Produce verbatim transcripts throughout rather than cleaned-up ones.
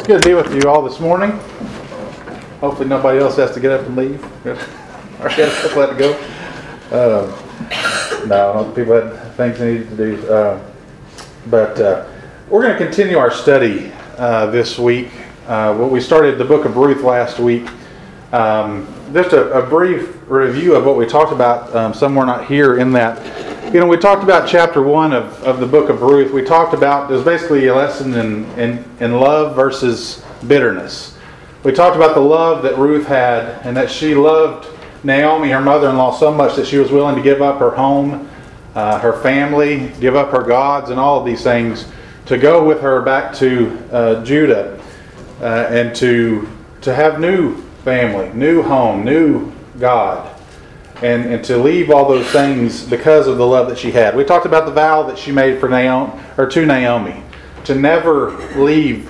good to be with you all this morning. Hopefully nobody else has to get up and leave. Or get up, let it go. Uh, no, people had things they needed to do. Uh, but uh, we're going to continue our study uh, this week. Uh, well, we started the book of Ruth last week. Um, just a, a brief review of what we talked about. Um, some were not here in that. You know, we talked about chapter one of, of the book of Ruth. We talked about, there's basically a lesson in, in, in love versus bitterness. We talked about the love that Ruth had, and that she loved Naomi, her mother-in-law, so much that she was willing to give up her home, uh, her family, give up her gods, and all of these things to go with her back to uh, Judah uh, and to to have new family, new home, new God, and, and to leave all those things because of the love that she had. We talked about the vow that she made for Naomi, or to Naomi, to never leave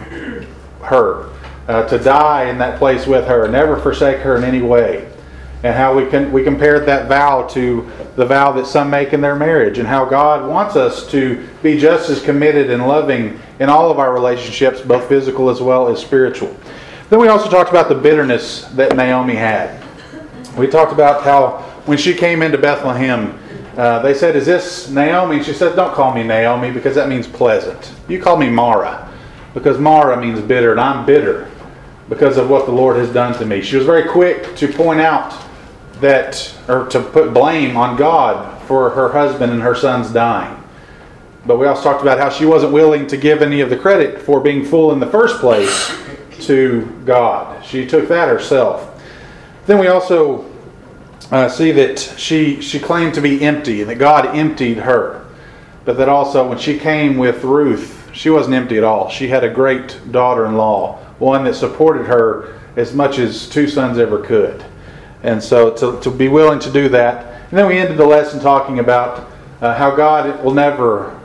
her, uh, to die in that place with her, never forsake her in any way. And how we can we compared that vow to the vow that some make in their marriage, and how God wants us to be just as committed and loving in all of our relationships, both physical as well as spiritual. Then we also talked about the bitterness that Naomi had. We talked about how when she came into Bethlehem, uh, they said, "Is this Naomi?" And she said, "Don't call me Naomi, because that means pleasant. You call me Mara, because Mara means bitter, and I'm bitter because of what the Lord has done to me." She was very quick to point out that, or to put blame on God for her husband and her sons dying. But we also talked about how she wasn't willing to give any of the credit for being full in the first place to God. She took that herself. Then we also uh, see that she she claimed to be empty, and that God emptied her. But that also when she came with Ruth, she wasn't empty at all. She had a great daughter-in-law, one that supported her as much as two sons ever could. And so to, to be willing to do that. And then we ended the lesson talking about uh, how God will never,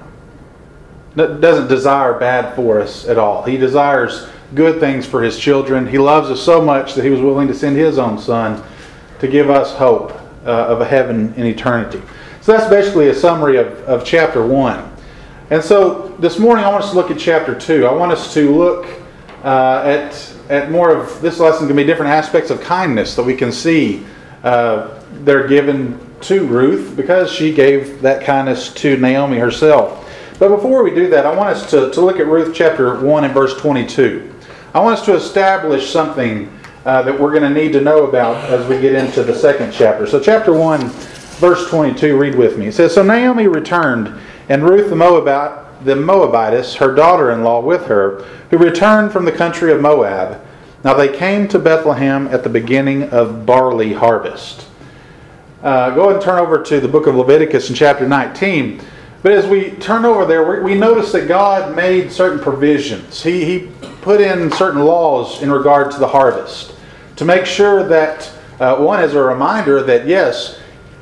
doesn't desire bad for us at all. He desires good things for His children. He loves us so much that He was willing to send His own Son to give us hope uh, of a heaven in eternity. So that's basically a summary of, of chapter one. And so this morning I want us to look at chapter two. I want us to look uh, at at more of, this lesson can be different aspects of kindness that we can see uh, they're given to Ruth because she gave that kindness to Naomi herself. But before we do that, I want us to, to look at Ruth chapter one and verse twenty-two. I want us to establish something uh, that we're going to need to know about as we get into the second chapter. So chapter one, verse twenty-two, read with me. It says, "So Naomi returned, and Ruth the Moabite, the Moabitess, her daughter-in-law, with her, who returned from the country of Moab. Now they came to Bethlehem at the beginning of barley harvest." Uh, go ahead and turn over to the book of Leviticus in chapter nineteen. But as we turn over there, we, we notice that God made certain provisions. He, he put in certain laws in regard to the harvest to make sure that, uh, one, as a reminder that, yes,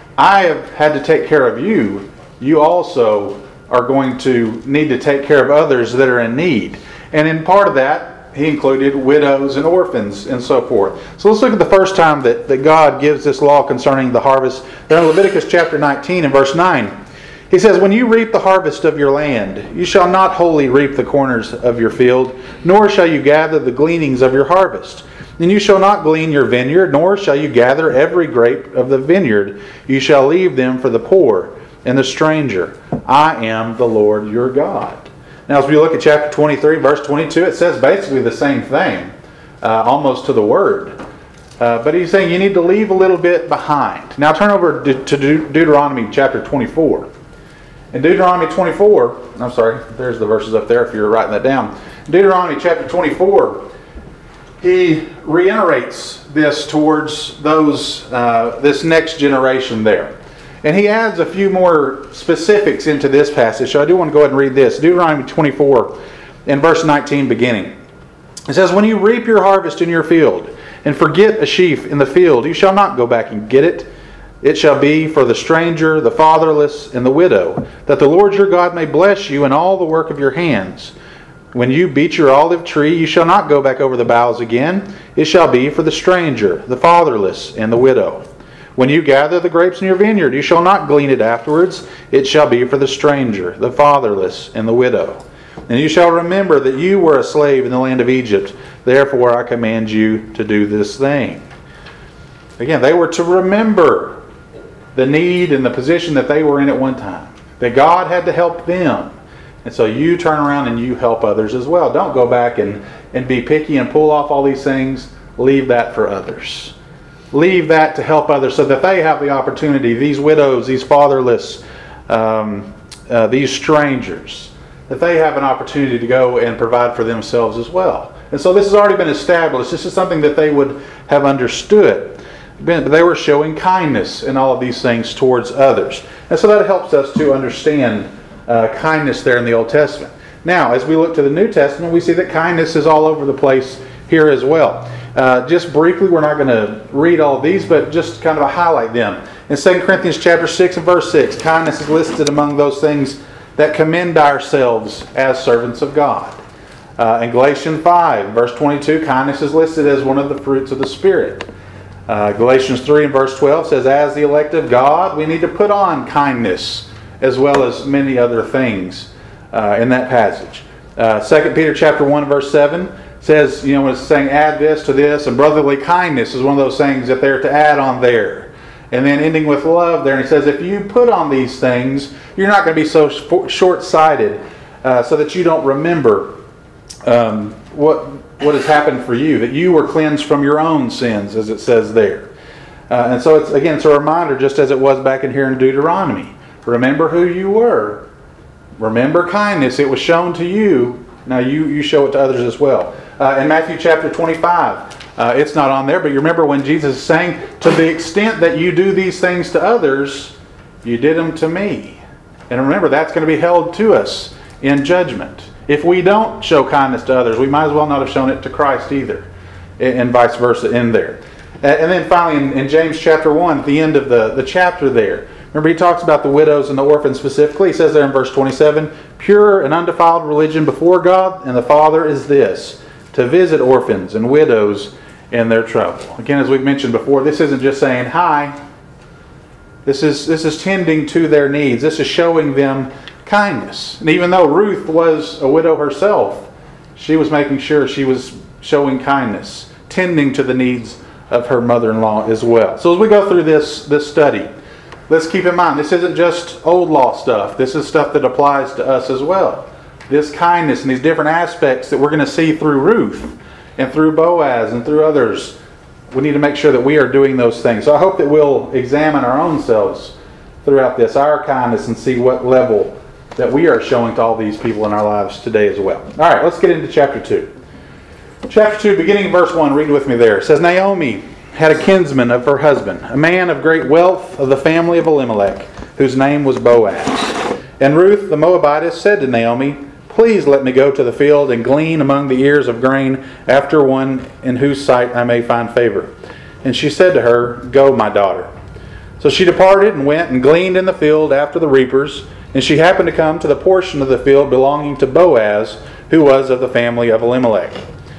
I have had to take care of you. You also are going to need to take care of others that are in need. And in part of that, He included widows and orphans and so forth. So let's look at the first time that, that God gives this law concerning the harvest. There in Leviticus chapter nineteen and verse nine. He says, "When you reap the harvest of your land, you shall not wholly reap the corners of your field, nor shall you gather the gleanings of your harvest. And you shall not glean your vineyard, nor shall you gather every grape of the vineyard. You shall leave them for the poor and the stranger. I am the Lord your God." Now as we look at chapter twenty-three, verse twenty-two, it says basically the same thing, uh, almost to the word. Uh, but he's saying you need to leave a little bit behind. Now turn over to, to Deuteronomy chapter twenty-four. In Deuteronomy twenty-four, I'm sorry, there's the verses up there if you're writing that down. Deuteronomy chapter twenty-four, he reiterates this towards those, uh, this next generation there. And he adds a few more specifics into this passage. So I do want to go ahead and read this. Deuteronomy twenty-four in verse nineteen beginning. It says, "When you reap your harvest in your field, and forget a sheaf in the field, you shall not go back and get it. It shall be for the stranger, the fatherless, and the widow, that the Lord your God may bless you in all the work of your hands. When you beat your olive tree, you shall not go back over the boughs again. It shall be for the stranger, the fatherless, and the widow. When you gather the grapes in your vineyard, you shall not glean it afterwards. It shall be for the stranger, the fatherless, and the widow. And you shall remember that you were a slave in the land of Egypt. Therefore I command you to do this thing. Again, they were to remember the need and the position that they were in at one time. That God had to help them. And so you turn around and you help others as well. Don't go back and, and be picky and pull off all these things. Leave that for others. Leave that to help others so that they have the opportunity, these widows, these fatherless, um, uh, these strangers, that they have an opportunity to go and provide for themselves as well. And so this has already been established. This is something that they would have understood. But they were showing kindness in all of these things towards others. And so that helps us to understand uh, kindness there in the Old Testament. Now, as we look to the New Testament, we see that kindness is all over the place here as well. Uh, just briefly, we're not going to read all of these, but just kind of highlight them. In Second Corinthians chapter six and verse six, kindness is listed among those things that commend ourselves as servants of God. Uh, in Galatians five, verse twenty-two, kindness is listed as one of the fruits of the Spirit. Uh, Galatians three and verse twelve says, as the elect of God, we need to put on kindness as well as many other things uh, in that passage. Uh, Second Peter chapter one verse seven says, you know, when it's saying add this to this, and brotherly kindness is one of those things that they're to add on there. And then ending with love there, and he says, if you put on these things, you're not going to be so short-sighted uh, so that you don't remember um, what what has happened for you, that you were cleansed from your own sins, as it says there. Uh, and so, it's again, it's a reminder, just as it was back in here in Deuteronomy. Remember who you were. Remember kindness. It was shown to you. Now you, you show it to others as well. Uh, in Matthew chapter twenty-five, uh, it's not on there, but you remember when Jesus is saying, to the extent that you do these things to others, you did them to me. And remember, that's going to be held to us in judgment. If we don't show kindness to others, we might as well not have shown it to Christ either. And vice versa in there. And then finally in, in James chapter one, at the end of the, the chapter there, remember he talks about the widows and the orphans specifically. He says there in verse twenty-seven, pure and undefiled religion before God and the Father is this, to visit orphans and widows in their trouble. Again, as we've mentioned before, this isn't just saying hi. This is, this is tending to their needs. This is showing them kindness. And even though Ruth was a widow herself, she was making sure she was showing kindness, tending to the needs of her mother-in-law as well. So as we go through this, this study, let's keep in mind, this isn't just old law stuff. This is stuff that applies to us as well. This kindness and these different aspects that we're going to see through Ruth and through Boaz and through others, we need to make sure that we are doing those things. So I hope that we'll examine our own selves throughout this, our kindness, and see what level that we are showing to all these people in our lives today as well. All right, let's get into chapter two. Chapter two, beginning in verse one, read with me there. It says, Naomi had a kinsman of her husband, a man of great wealth of the family of Elimelech, whose name was Boaz. And Ruth the Moabitess said to Naomi, please let me go to the field and glean among the ears of grain after one in whose sight I may find favor. And she said to her, go, my daughter. So she departed and went and gleaned in the field after the reapers. And she happened to come to the portion of the field belonging to Boaz, who was of the family of Elimelech.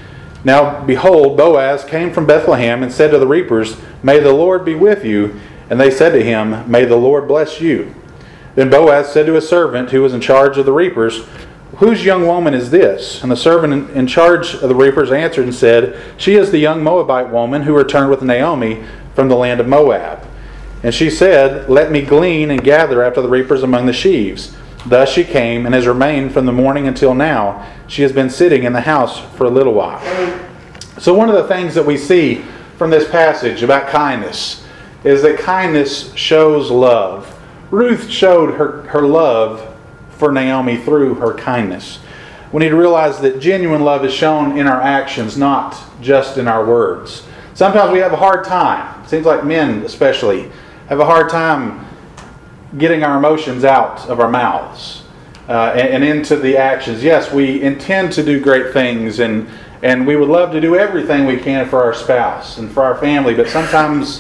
Now behold, Boaz came from Bethlehem and said to the reapers, may the Lord be with you. And they said to him, may the Lord bless you. Then Boaz said to his servant who was in charge of the reapers, whose young woman is this? And the servant in charge of the reapers answered and said, she is the young Moabite woman who returned with Naomi from the land of Moab. And she said, let me glean and gather after the reapers among the sheaves. Thus she came and has remained from the morning until now. She has been sitting in the house for a little while. So one of the things that we see from this passage about kindness is that kindness shows love. Ruth showed her, her love for Naomi through her kindness. We need to realize that genuine love is shown in our actions, not just in our words. Sometimes we have a hard time. It seems like men especially have a hard time getting our emotions out of our mouths uh, and, and into the actions. Yes, we intend to do great things and, and we would love to do everything we can for our spouse and for our family, but sometimes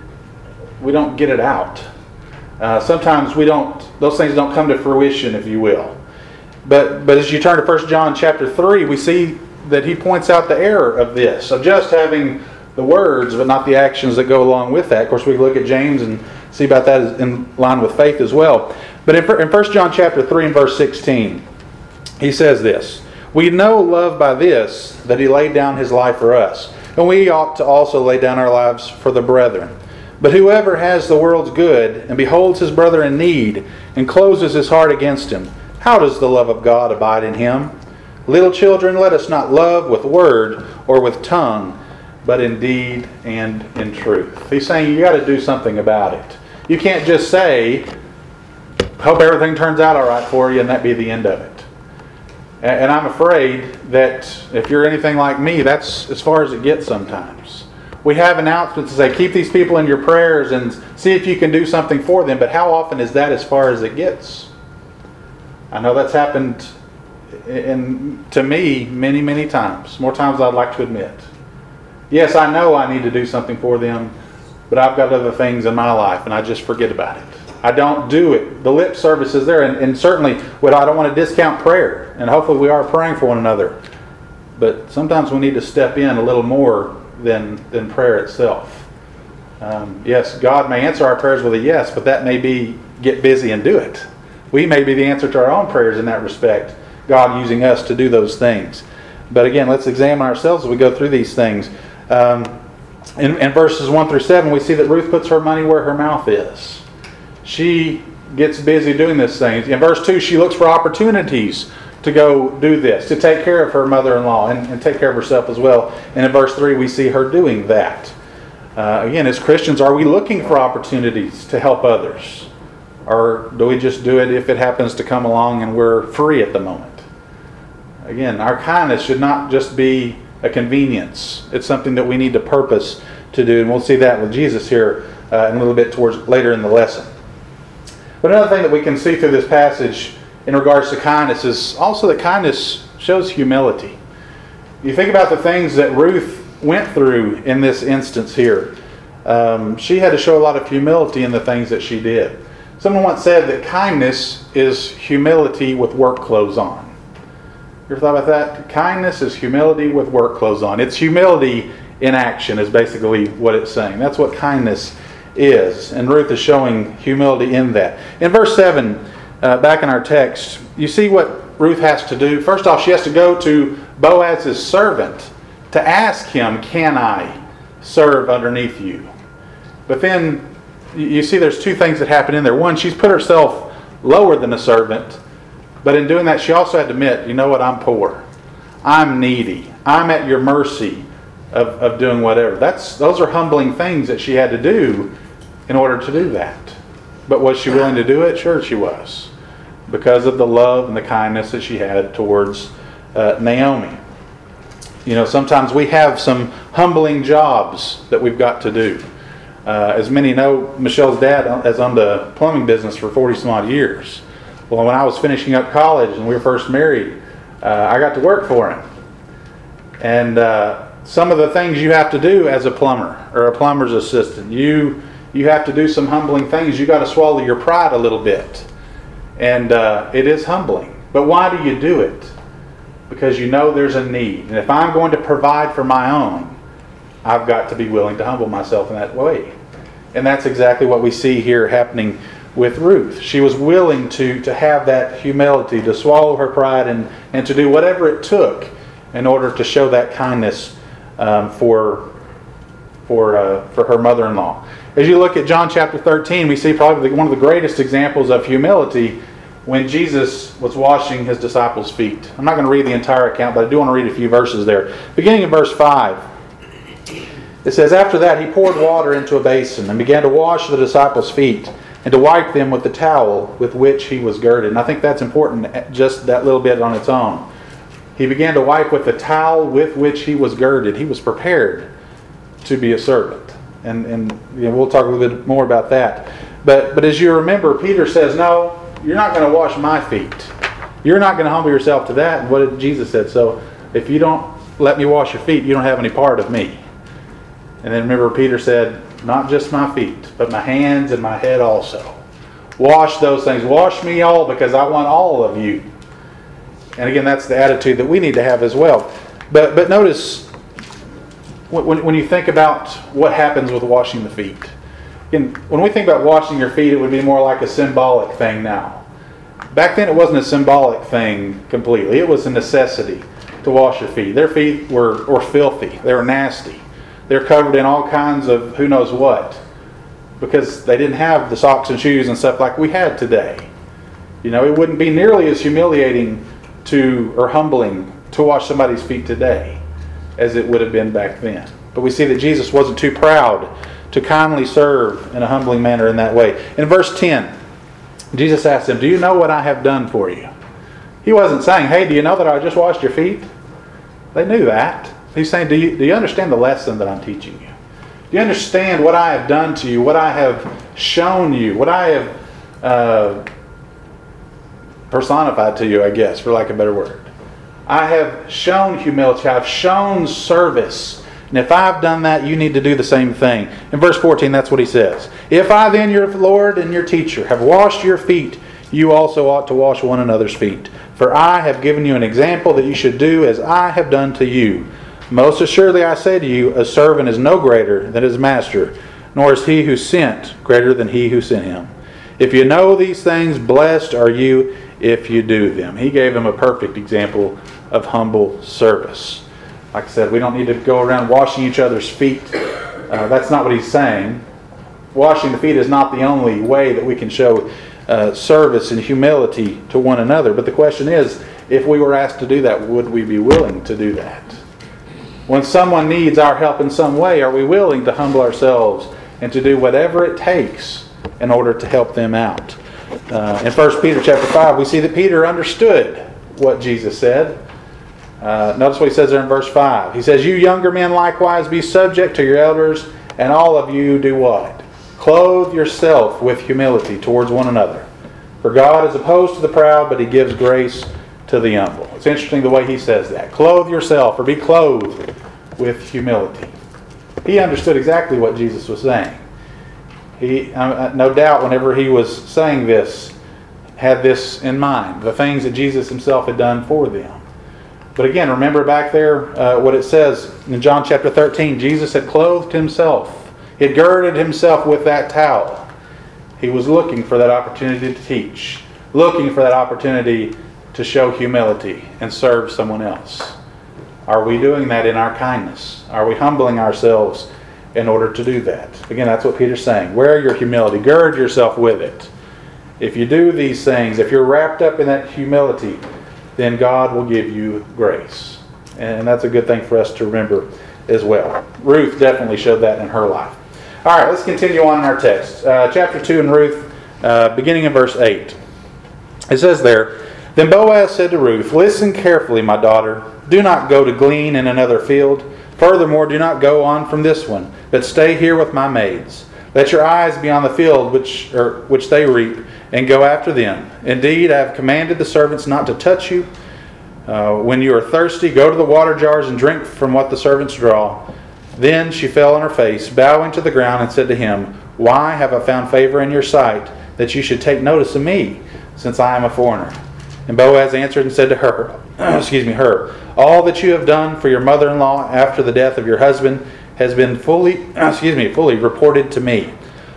we don't get it out. Uh, sometimes we don't; those things don't come to fruition, if you will. But but as you turn to First John chapter three, we see that he points out the error of this, of just having the words but not the actions that go along with that. Of course, we can look at James and see about that in line with faith as well. But in First John chapter three and verse sixteen, he says this, "We know love by this, that he laid down his life for us, and we ought to also lay down our lives for the brethren. But whoever has the world's good, and beholds his brother in need, and closes his heart against him, how does the love of God abide in him? Little children, let us not love with word or with tongue, but in deed and in truth." He's saying you got to do something about it. You can't just say, "Hope everything turns out all right for you," and that be the end of it. And I'm afraid that if you're anything like me, that's as far as it gets sometimes. We have announcements to say, keep these people in your prayers and see if you can do something for them, but how often is that as far as it gets? I know that's happened in, to me many, many times. More times than I'd like to admit. Yes, I know I need to do something for them, but I've got other things in my life and I just forget about it. I don't do it. The lip service is there, and, and certainly what I don't want to discount prayer, and hopefully we are praying for one another. But sometimes we need to step in a little more than, than prayer itself. Um, yes, God may answer our prayers with a yes, but that may be get busy and do it. We may be the answer to our own prayers in that respect, God using us to do those things. But again, let's examine ourselves as we go through these things. Um, in, in verses one through seven, we see that Ruth puts her money where her mouth is. She gets busy doing this thing. In verse two, she looks for opportunities to go do this, to take care of her mother-in-law and, and take care of herself as well. And in verse three, we see her doing that. Uh, again, as Christians, are we looking for opportunities to help others? Or do we just do it if it happens to come along and we're free at the moment? Again, our kindness should not just be a convenience. It's something that we need to purpose to do. And we'll see that with Jesus here uh, in a little bit towards later in the lesson. But another thing that we can see through this passage in regards to kindness is also that kindness shows humility. You think about the things that Ruth went through in this instance here. Um, she had to show a lot of humility in the things that she did. Someone once said that kindness is humility with work clothes on. You ever thought about that? Kindness is humility with work clothes on. It's humility in action is basically what it's saying. That's what kindness is. And Ruth is showing humility in that. In verse seven, uh, back in our text, you see what Ruth has to do. First off, she has to go to Boaz's servant to ask him, "Can I serve underneath you?" But then you see there's two things that happen in there. One, she's put herself lower than a servant. But in doing that, she also had to admit, you know what, I'm poor. I'm needy. I'm at your mercy of, of doing whatever. That's Those are humbling things that she had to do in order to do that. But was she willing to do it? Sure she was. Because of the love and the kindness that she had towards uh, Naomi. You know, sometimes we have some humbling jobs that we've got to do. Uh, as many know, Michelle's dad has owned the plumbing business for forty some odd years. Well, when I was finishing up college and we were first married, uh, I got to work for him. And uh, some of the things you have to do as a plumber or a plumber's assistant, you you have to do some humbling things. You got to swallow your pride a little bit. And uh, it is humbling. But why do you do it? Because you know there's a need. And if I'm going to provide for my own, I've got to be willing to humble myself in that way. And that's exactly what we see here happening with Ruth. She was willing to, to have that humility, to swallow her pride and, and to do whatever it took in order to show that kindness um, for, for, uh, for her mother-in-law. As you look at John chapter thirteen, we see probably one of the greatest examples of humility when Jesus was washing his disciples' feet. I'm not going to read the entire account, but I do want to read a few verses there. Beginning in verse five, it says, "After that he poured water into a basin and began to wash the disciples' feet and to wipe them with the towel with which he was girded." And I think that's important, just that little bit on its own. He began to wipe with the towel with which he was girded. He was prepared to be a servant. And, and you know, we'll talk a little bit more about that. But, but as you remember, Peter says, no, you're not going to wash my feet. You're not going to humble yourself to that. And what did Jesus said? So if you don't let me wash your feet, you don't have any part of me. And then remember, Peter said, not just my feet, but my hands and my head also. Wash those things. Wash me all, because I want all of you. And again, that's the attitude that we need to have as well. But but notice, when, when you think about what happens with washing the feet. Again, when we think about washing your feet, it would be more like a symbolic thing now. Back then it wasn't a symbolic thing completely. It was a necessity to wash your feet. Their feet were, were filthy. They were nasty. They're covered in all kinds of who knows what, because they didn't have the socks and shoes and stuff like we had today. You know, it wouldn't be nearly as humiliating to or humbling to wash somebody's feet today as it would have been back then. But we see that Jesus wasn't too proud to kindly serve in a humbling manner in that way. In verse ten, Jesus asked them, "Do you know what I have done for you?" He wasn't saying, "Hey, do you know that I just washed your feet?" They knew that. He's saying, do you, do you understand the lesson that I'm teaching you? Do you understand what I have done to you, what I have shown you, what I have uh, personified to you, I guess, for lack of a better word? I have shown humility. I've shown service. And if I've done that, you need to do the same thing. In verse fourteen, that's what he says. "If I then, your Lord and your teacher, have washed your feet, you also ought to wash one another's feet. For I have given you an example that you should do as I have done to you. Most assuredly I say to you, a servant is no greater than his master, nor is he who sent greater than he who sent him. If you know these things, blessed are you if you do them." He gave them a perfect example of humble service. Like I said, we don't need to go around washing each other's feet. Uh, that's not what he's saying. Washing the feet is not the only way that we can show uh, service and humility to one another. But the question is, if we were asked to do that, would we be willing to do that? When someone needs our help in some way, are we willing to humble ourselves and to do whatever it takes in order to help them out? Uh, in First Peter chapter five, we see that Peter understood what Jesus said. Uh, notice what he says there in verse five. He says, "You younger men likewise be subject to your elders, and all of you do what? Clothe yourself with humility towards one another. For God is opposed to the proud, but he gives grace to the humble." It's interesting the way he says that. Clothe yourself, or be clothed with humility. He understood exactly what Jesus was saying. He, uh, no doubt, whenever he was saying this, had this in mind, the things that Jesus himself had done for them. But again, remember back there uh, what it says in John chapter thirteen. Jesus had clothed himself. He had girded himself with that towel. He was looking for that opportunity to teach, looking for that opportunity to show humility and serve someone else. Are we doing that in our kindness? Are we humbling ourselves in order to do that? Again, that's what Peter's saying. Wear your humility. Gird yourself with it. If you do these things, if you're wrapped up in that humility, then God will give you grace. And that's a good thing for us to remember as well. Ruth definitely showed that in her life. All right, let's continue on in our text. Uh, chapter two in Ruth, uh, beginning in verse eight. It says there, "Then Boaz said to Ruth, 'Listen carefully, my daughter. Do not go to glean in another field. Furthermore, do not go on from this one, but stay here with my maids. Let your eyes be on the field which, or, which they reap, and go after them. Indeed, I have commanded the servants not to touch you. Uh, when you are thirsty, go to the water jars and drink from what the servants draw.' Then she fell on her face, bowing to the ground, and said to him, 'Why have I found favor in your sight, that you should take notice of me, since I am a foreigner?' And Boaz answered and said to her, excuse me, her, 'All that you have done for your mother-in-law after the death of your husband has been fully, excuse me, fully reported to me.'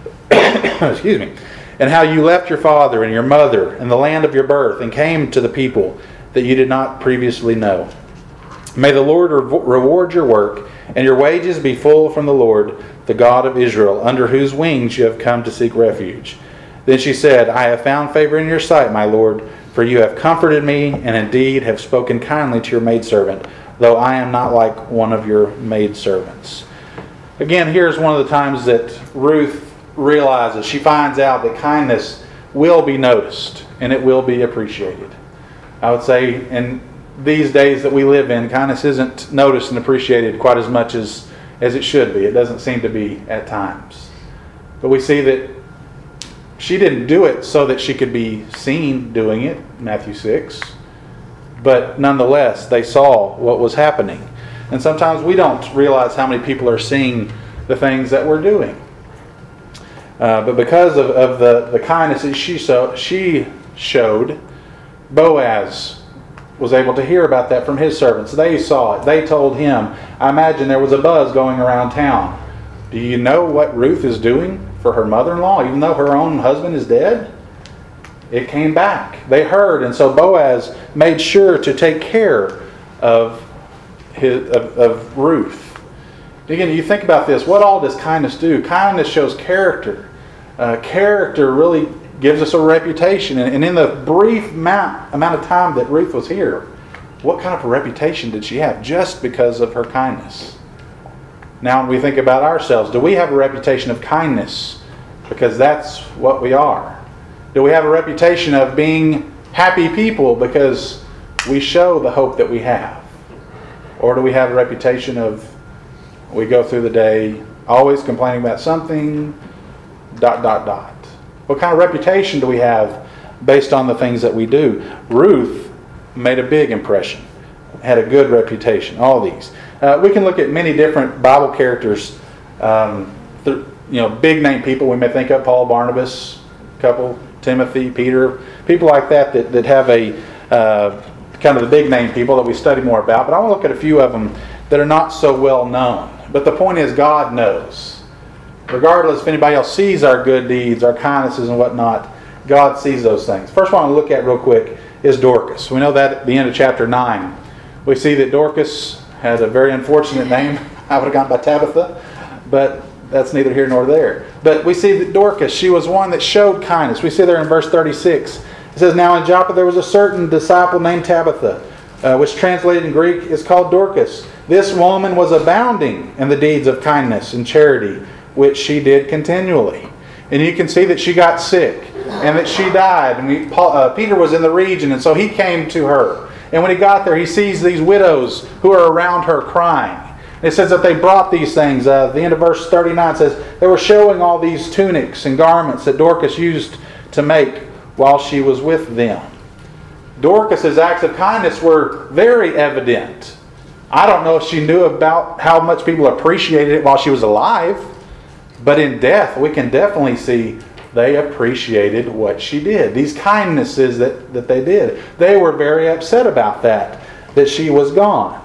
excuse me. And how you left your father and your mother and the land of your birth and came to the people that you did not previously know. May the Lord re- reward your work, and your wages be full from the Lord, the God of Israel, under whose wings you have come to seek refuge.' Then she said, 'I have found favor in your sight, my Lord, for you have comforted me, and indeed have spoken kindly to your maidservant, though I am not like one of your maidservants.'" Again, here's one of the times that Ruth realizes, she finds out that kindness will be noticed and it will be appreciated. I would say in these days that we live in, kindness isn't noticed and appreciated quite as much as, as it should be. It doesn't seem to be at times. But we see that she didn't do it so that she could be seen doing it, Matthew six. But nonetheless, they saw what was happening. And sometimes we don't realize how many people are seeing the things that we're doing. Uh, but because of, of the, the kindness that she, so, she showed, Boaz was able to hear about that from his servants. They saw it. They told him. I imagine there was a buzz going around town. Do you know what Ruth is doing for her mother-in-law, even though her own husband is dead? it came back. They heard, and so Boaz made sure to take care of his of, of Ruth. Again, you think about this. What all does kindness do? Kindness shows character. Uh, character really gives us a reputation. And, and in the brief amount, amount of time that Ruth was here, what kind of a reputation did she have just because of her kindness? Now, when we think about ourselves, do we have a reputation of kindness? Because that's what we are. Do we have a reputation of being happy people because we show the hope that we have? Or do we have a reputation of we go through the day always complaining about something, dot, dot, dot? What kind of reputation do we have based on the things that we do? Ruth made a big impression, had a good reputation, all these. Uh, we can look at many different Bible characters, um, th- you know, big name people we may think of, Paul, Barnabas, couple, Timothy, Peter, people like that that, that have a uh, kind of the big name people that we study more about. But I want to look at a few of them that are not so well known. But the point is, God knows. Regardless if anybody else sees our good deeds, our kindnesses and whatnot, God sees those things. First one I want to look at real quick is Dorcas. We know that at the end of chapter nine. We see that Dorcas has a very unfortunate name. I would have gone by Tabitha, but that's neither here nor there. But we see that Dorcas, she was one that showed kindness. We see there in verse thirty-six. It says, "Now in Joppa there was a certain disciple named Tabitha, uh, which translated in Greek is called Dorcas. This woman was abounding in the deeds of kindness and charity, which she did continually." And you can see that she got sick and that she died. And we, Paul, uh, Peter was in the region, and so he came to her. And when he got there, he sees these widows who are around her crying. It says that they brought these things. Uh, the end of verse thirty-nine says they were showing all these tunics and garments that Dorcas used to make while she was with them. Dorcas's acts of kindness were very evident. I don't know if she knew about how much people appreciated it while she was alive, but in death we can definitely see they appreciated what she did. These kindnesses that, that they did. They were very upset about that, that she was gone.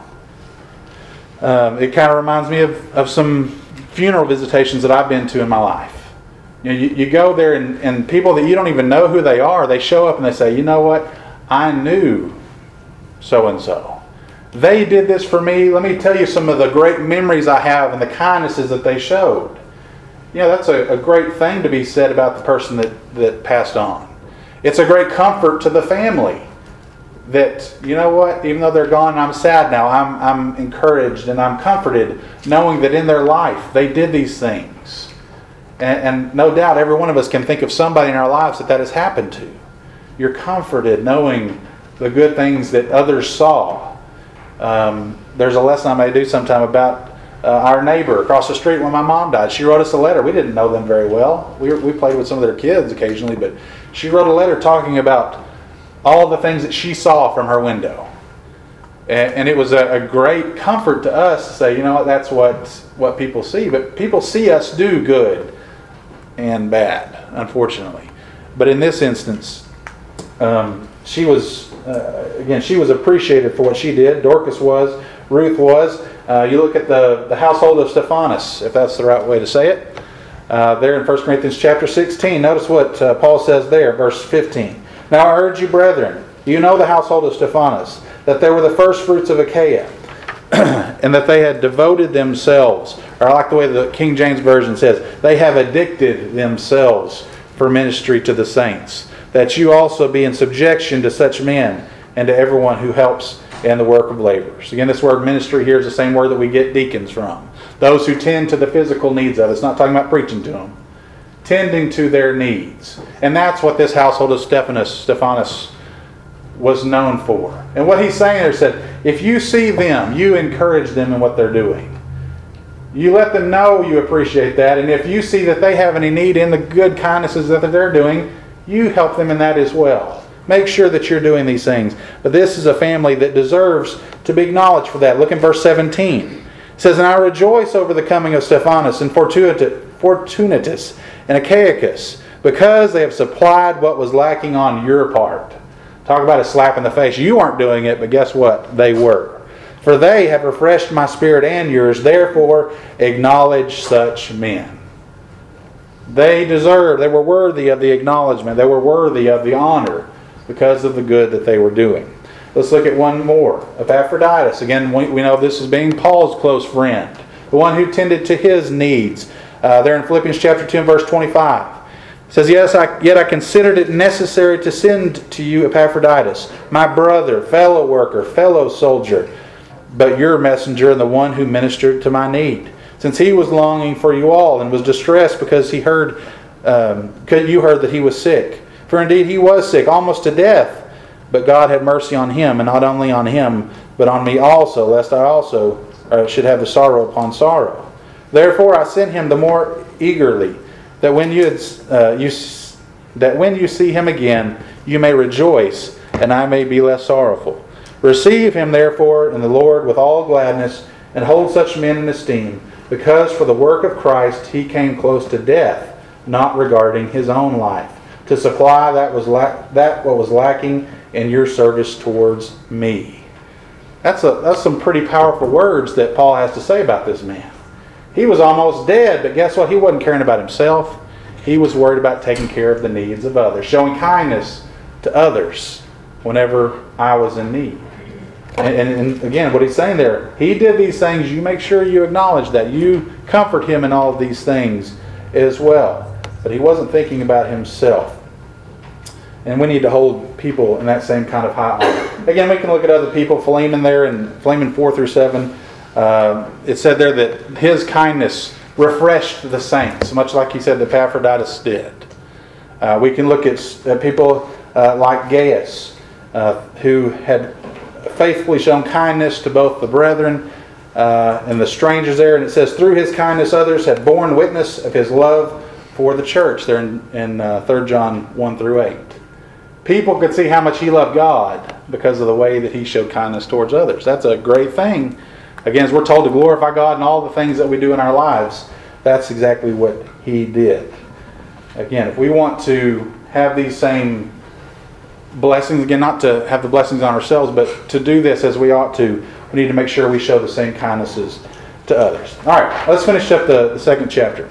Um, it kind of reminds me of, of some funeral visitations that I've been to in my life. You know, you, you go there and, and people that you don't even know who they are, they show up and they say, "You know what? I knew so-and-so. They did this for me. Let me tell you some of the great memories I have and the kindnesses that they showed." You know, that's a, a great thing to be said about the person that, that passed on. It's a great comfort to the family that, you know what, even though they're gone, I'm sad now. I'm, I'm encouraged and I'm comforted knowing that in their life they did these things. And, and no doubt every one of us can think of somebody in our lives that that has happened to. You're comforted knowing the good things that others saw. Um, there's a lesson I may do sometime about uh, our neighbor across the street when my mom died. She wrote us a letter. We didn't know them very well. We, were, we played with some of their kids occasionally, but she wrote a letter talking about all the things that she saw from her window. And, and it was a, a great comfort to us to say, you know what, that's what, what people see. But people see us do good and bad, unfortunately. But in this instance, um, she was, uh, again, she was appreciated for what she did. Dorcas was. Ruth was. Uh, you look at the, the household of Stephanus, if that's the right way to say it. Uh, there in First Corinthians chapter sixteen, notice what uh, Paul says there, verse fifteen. "Now I urge you, brethren, you know the household of Stephanus, that they were the first fruits of Achaia, and that they had devoted themselves," or I like the way the King James Version says, "they have addicted themselves for ministry to the saints, that you also be in subjection to such men, and to everyone who helps in the work of laborers." Again, this word ministry here is the same word that we get deacons from. Those who tend to the physical needs of it. It's not talking about preaching to them. Tending to their needs. And that's what this household of Stephanus, Stephanus was known for. And what he's saying there said, if you see them, you encourage them in what they're doing. You let them know you appreciate that. And if you see that they have any need in the good kindnesses that they're doing, you help them in that as well. Make sure that you're doing these things. But this is a family that deserves to be acknowledged for that. Look in verse seventeen. It says, "And I rejoice over the coming of Stephanus and Fortunatus and Achaicus, because they have supplied what was lacking on your part." Talk about a slap in the face. You weren't doing it, but guess what? They were. "For they have refreshed my spirit and yours. Therefore, acknowledge such men." They deserved, they were worthy of the acknowledgement. They were worthy of the honor because of the good that they were doing. Let's look at one more. Epaphroditus. Again, we, we know this as being Paul's close friend, the one who tended to his needs. Uh, there in Philippians chapter two and verse twenty-five. It says, yes, I, yet I considered it necessary to send to you Epaphroditus, my brother, fellow worker, fellow soldier, but your messenger and the one who ministered to my need. Since he was longing for you all and was distressed because he heard, um, because you heard that he was sick. For indeed he was sick, almost to death. But God had mercy on him, and not only on him, but on me also, lest I also uh, should have the sorrow upon sorrow. Therefore I sent him the more eagerly, that when you, had, uh, you that when you see him again, you may rejoice, and I may be less sorrowful. Receive him therefore in the Lord with all gladness, and hold such men in esteem, because for the work of Christ he came close to death, not regarding his own life, to supply that was la- that what was lacking in your service towards me. That's a that's some pretty powerful words that Paul has to say about this man. He was almost dead, but guess what? He wasn't caring about himself. He was worried about taking care of the needs of others, showing kindness to others whenever I was in need. And, and, and again, what he's saying there, he did these things. You make sure you acknowledge that. You comfort him in all of these things as well. But he wasn't thinking about himself. And we need to hold people in that same kind of high honor. Again, we can look at other people. Philemon there in Philemon four through seven. Uh, it said there that his kindness refreshed the saints, much like he said that Epaphroditus did. Uh, we can look at, at people uh, like Gaius, uh, who had faithfully shown kindness to both the brethren uh, and the strangers there. And it says, through his kindness others have borne witness of his love for the church, there in, in uh, Third John one through eight. People could see how much he loved God because of the way that he showed kindness towards others. That's a great thing. Again, as we're told to glorify God in all the things that we do in our lives, that's exactly what he did. Again, if we want to have these same blessings, again, not to have the blessings on ourselves, but to do this as we ought to, we need to make sure we show the same kindnesses to others. All right, let's finish up the, the second chapter.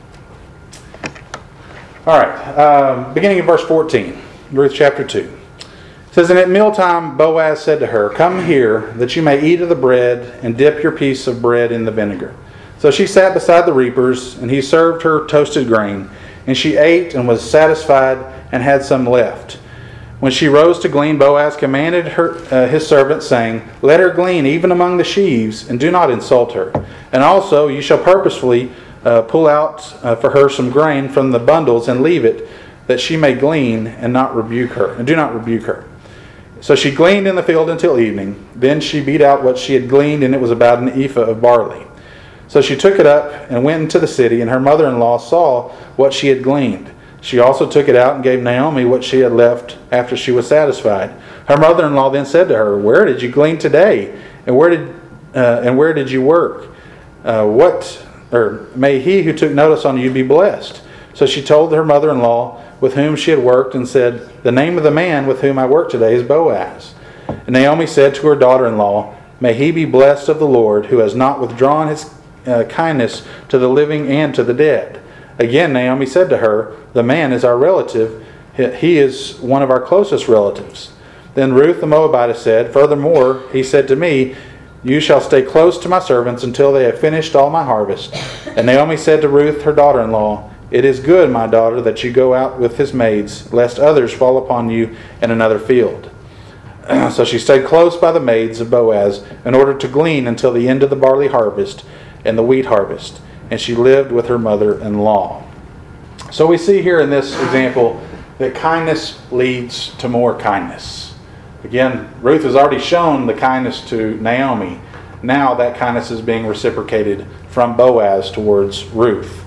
All right, um, beginning in verse fourteen. Ruth chapter two. It says, and at mealtime Boaz said to her, come here, that you may eat of the bread, and dip your piece of bread in the vinegar. So she sat beside the reapers, and he served her toasted grain. And she ate and was satisfied, and had some left. When she rose to glean, Boaz commanded her, uh, his servant, saying, let her glean even among the sheaves, and do not insult her. And also you shall purposefully uh, pull out uh, for her some grain from the bundles, and leave it, that she may glean and not rebuke her, and do not rebuke her. So she gleaned in the field until evening. Then she beat out what she had gleaned, and it was about an ephah of barley. So she took it up and went into the city, and her mother-in-law saw what she had gleaned. She also took it out and gave Naomi what she had left after she was satisfied. Her mother-in-law then said to her, where did you glean today? And where did uh, and where did you work? Uh, what or may he who took notice on you be blessed. So she told her mother-in-law with whom she had worked, and said, the name of the man with whom I work today is Boaz. And Naomi said to her daughter-in-law, may he be blessed of the Lord, who has not withdrawn his uh, kindness to the living and to the dead. Again Naomi said to her, the man is our relative, he is one of our closest relatives. Then Ruth the Moabitess said, furthermore he said to me, you shall stay close to my servants until they have finished all my harvest. And Naomi said to Ruth her daughter-in-law, it is good, my daughter, that you go out with his maids, lest others fall upon you in another field. So she stayed close by the maids of Boaz in order to glean until the end of the barley harvest and the wheat harvest. And she lived with her mother-in-law. So we see here in this example that kindness leads to more kindness. Again, Ruth has already shown the kindness to Naomi. Now that kindness is being reciprocated from Boaz towards Ruth.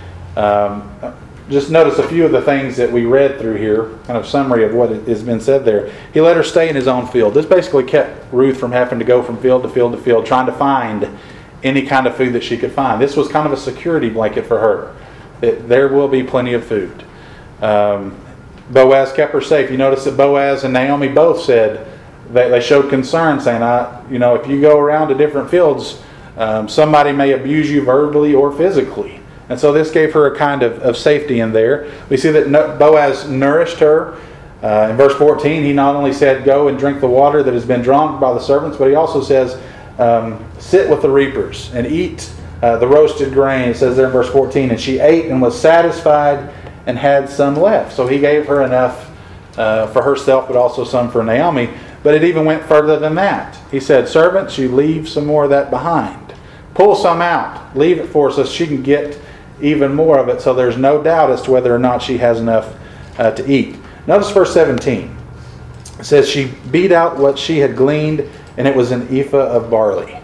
Um, just notice a few of the things that we read through here, kind of summary of what has been said there. He let her stay in his own field. This basically kept Ruth from having to go from field to field to field, trying to find any kind of food that she could find. This was kind of a security blanket for her. It, there will be plenty of food. Um, Boaz kept her safe. You notice that Boaz and Naomi both said that they showed concern, saying, I, you know, if you go around to different fields, um, somebody may abuse you verbally or physically. And so this gave her a kind of, of safety in there. We see that Boaz nourished her. Uh, in verse fourteen, he not only said, go and drink the water that has been drawn by the servants, but he also says, um, sit with the reapers and eat uh, the roasted grain. It says there in verse fourteen, and she ate and was satisfied and had some left. So he gave her enough uh, for herself, but also some for Naomi. But it even went further than that. He said, servants, you leave some more of that behind. Pull some out. Leave it for her so she can get even more of it, so there's no doubt as to whether or not she has enough uh, to eat. Notice verse seventeen. It says, she beat out what she had gleaned, and it was an ephah of barley.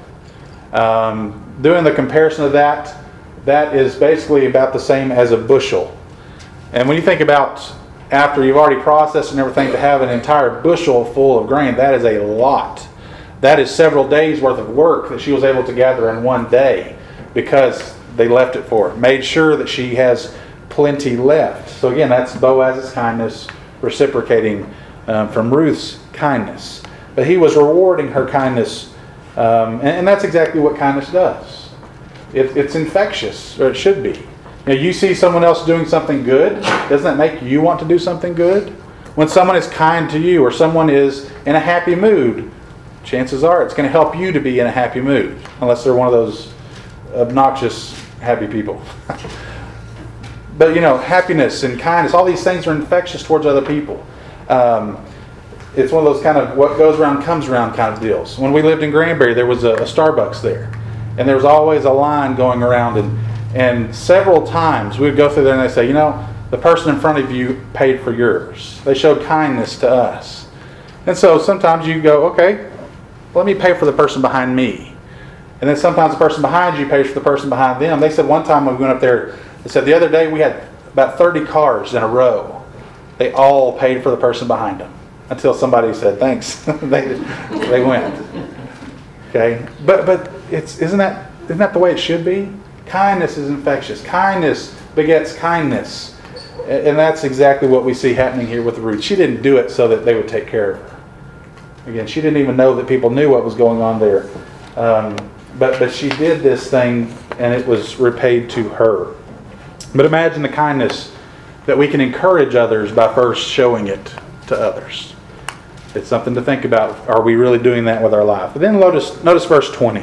Um, doing the comparison of that, that is basically about the same as a bushel. And when you think about after you've already processed and everything, to have an entire bushel full of grain, that is a lot. That is several days worth of work that she was able to gather in one day because they left it for her. Made sure that she has plenty left. So again, that's Boaz's kindness reciprocating um, from Ruth's kindness. But he was rewarding her kindness, um, and, and that's exactly what kindness does. It, it's infectious, or it should be. You know, you see someone else doing something good, doesn't that make you want to do something good? When someone is kind to you, or someone is in a happy mood, chances are it's going to help you to be in a happy mood, unless they're one of those obnoxious happy people. But you know, happiness and kindness, all these things are infectious towards other people. Um, it's one of those kind of what goes around comes around kind of deals. When we lived in Granbury, there was a, a Starbucks there, and there was always a line going around, and and several times we would go through there and they say, you know, the person in front of you paid for yours. They showed kindness to us. And so sometimes you go, okay, let me pay for the person behind me. And then sometimes the person behind you pays for the person behind them. They said one time when we went up there, they said the other day we had about thirty cars in a row. They all paid for the person behind them until somebody said thanks. they they went. Okay, but but it's isn't that isn't that the way it should be? Kindness is infectious. Kindness begets kindness, and that's exactly what we see happening here with Ruth. She didn't do it so that they would take care of her. Again, she didn't even know that people knew what was going on there. Um, But but she did this thing, and it was repaid to her. But imagine the kindness that we can encourage others by first showing it to others. It's something to think about. Are we really doing that with our life? But then notice, notice verse twenty.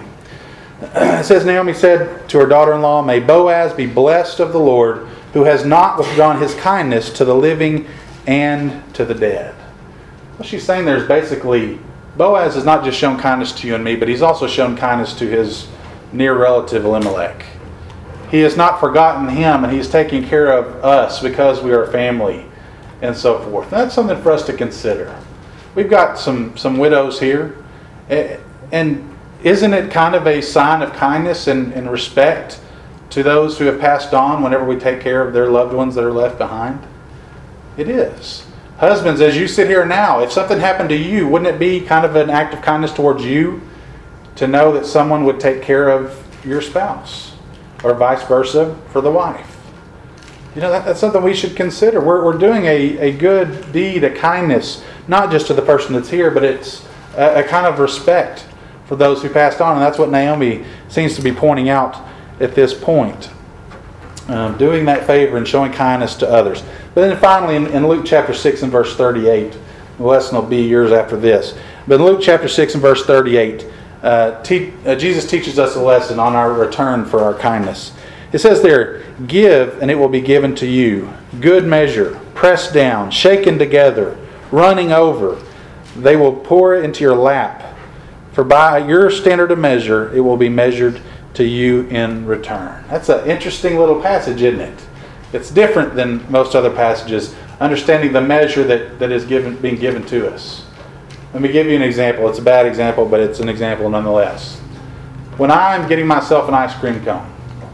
It says, Naomi said to her daughter-in-law, may Boaz be blessed of the Lord, who has not withdrawn his kindness to the living and to the dead. What she's saying there is basically, Boaz has not just shown kindness to you and me, but he's also shown kindness to his near relative Elimelech. He has not forgotten him, and he's taking care of us because we are family and so forth. And that's something for us to consider. We've got some, some widows here, and isn't it kind of a sign of kindness and, and respect to those who have passed on whenever we take care of their loved ones that are left behind? It is. Husbands, as you sit here now, if something happened to you, wouldn't it be kind of an act of kindness towards you to know that someone would take care of your spouse, or vice versa for the wife? You know, that, that's something we should consider. We're, we're doing a, a good deed, a kindness, not just to the person that's here, but it's a, a kind of respect for those who passed on. And that's what Naomi seems to be pointing out at this point. Um, doing that favor and showing kindness to others. But then finally in, in Luke chapter six and verse thirty-eight, the lesson will be yours after this. But in Luke chapter six and verse thirty-eight, uh, te- uh, Jesus teaches us a lesson on our return for our kindness. It says there, give and it will be given to you. Good measure, pressed down, shaken together, running over. They will pour it into your lap. For by your standard of measure, it will be measured to you in return. That's an interesting little passage, isn't it? It's different than most other passages, understanding the measure that, that is given, being given to us. Let me give you an example. It's a bad example, but it's an example nonetheless. When I'm getting myself an ice cream cone,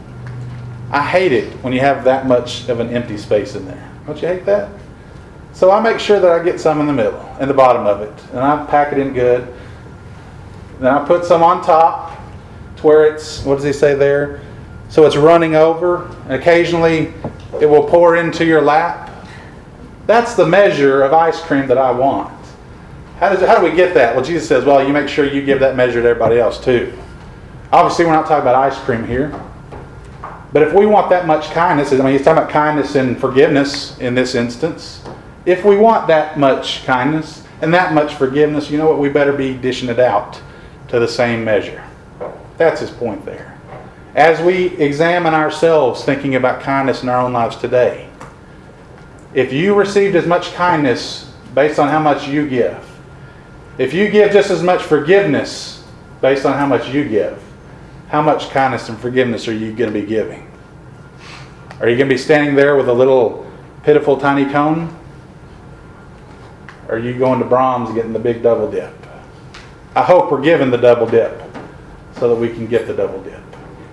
I hate it when you have that much of an empty space in there. Don't you hate that? So I make sure that I get some in the middle, in the bottom of it, and I pack it in good. Then I put some on top to where it's, what does he say there? So it's running over. And occasionally it will pour into your lap. That's the measure of ice cream that I want. How does it, how do we get that? Well, Jesus says, well, you make sure you give that measure to everybody else too. Obviously, we're not talking about ice cream here. But if we want that much kindness, I mean, he's talking about kindness and forgiveness in this instance. If we want that much kindness and that much forgiveness, you know what? We better be dishing it out to the same measure. That's his point there. As we examine ourselves thinking about kindness in our own lives today, if you received as much kindness based on how much you give, if you give just as much forgiveness based on how much you give, how much kindness and forgiveness are you going to be giving? Are you going to be standing there with a little pitiful tiny cone? Or are you going to Brahms getting the big double dip? I hope we're given the double dip so that we can get the double dip.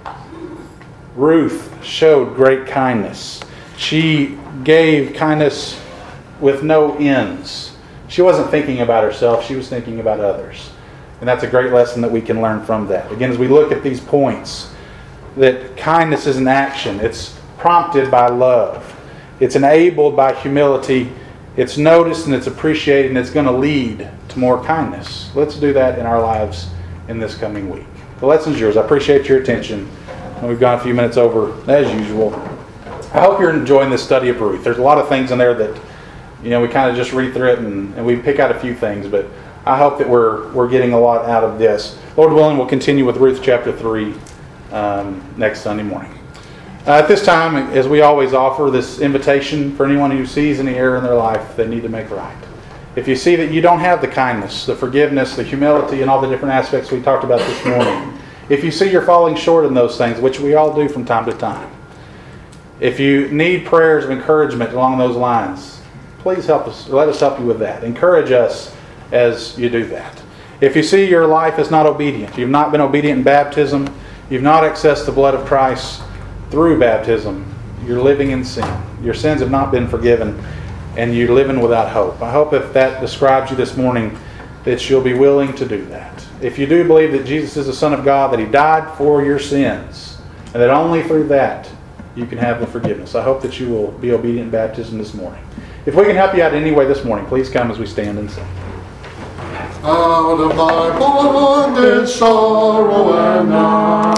Ruth showed great kindness. She gave kindness with no ends. She wasn't thinking about herself, she was thinking about others. And that's a great lesson that we can learn from that. Again, as we look at these points, that kindness is an action. It's prompted by love. It's enabled by humility. It's noticed and it's appreciated, and it's going to lead to more kindness. Let's do that in our lives in this coming week. The lesson's yours. I appreciate your attention. We've gone a few minutes over as usual. I hope you're enjoying this study of Ruth. There's a lot of things in there that, you know, we kind of just read through it and, and we pick out a few things, but I hope that we're we're getting a lot out of this. Lord willing, we'll continue with Ruth chapter three um, next Sunday morning. Uh, at this time, as we always offer this invitation for anyone who sees any error in their life they need to make right. If you see that you don't have the kindness, the forgiveness, the humility, and all the different aspects we talked about this morning, if you see you're falling short in those things, which we all do from time to time, if you need prayers of encouragement along those lines, please help us. Let us help you with that. Encourage us as you do that. If you see your life is not obedient, you've not been obedient in baptism, you've not accessed the blood of Christ through baptism, you're living in sin. Your sins have not been forgiven, and you're living without hope. I hope if that describes you this morning, that you'll be willing to do that. If you do believe that Jesus is the Son of God, that He died for your sins, and that only through that you can have the forgiveness, I hope that you will be obedient in baptism this morning. If we can help you out in any way this morning, please come as we stand and sing. Out of thy bondage, sorrow and night.